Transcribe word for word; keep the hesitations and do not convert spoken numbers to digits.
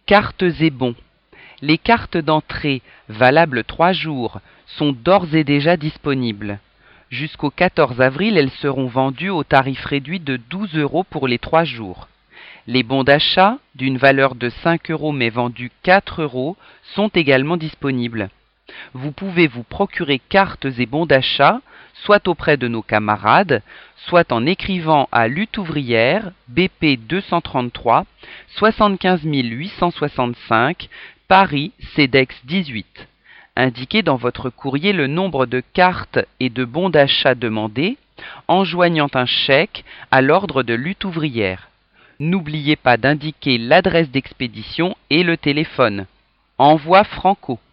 Cartes et bons. Les cartes d'entrée, valables trois jours, sont d'ores et déjà disponibles. Jusqu'au quatorze avril, elles seront vendues au tarif réduit de douze euros pour les trois jours. Les bons d'achat, d'une valeur de cinq euros mais vendus quatre euros, sont également disponibles. Vous pouvez vous procurer cartes et bons d'achat, soit auprès de nos camarades, soit en écrivant à Lutte ouvrière, B P deux cent trente-trois, soixante-quinze mille huit cent soixante-cinq, Paris, CEDEX dix-huit. Indiquez dans votre courrier le nombre de cartes et de bons d'achat demandés, en joignant un chèque à l'ordre de Lutte ouvrière. N'oubliez pas d'indiquer l'adresse d'expédition et le téléphone. Envoi Franco.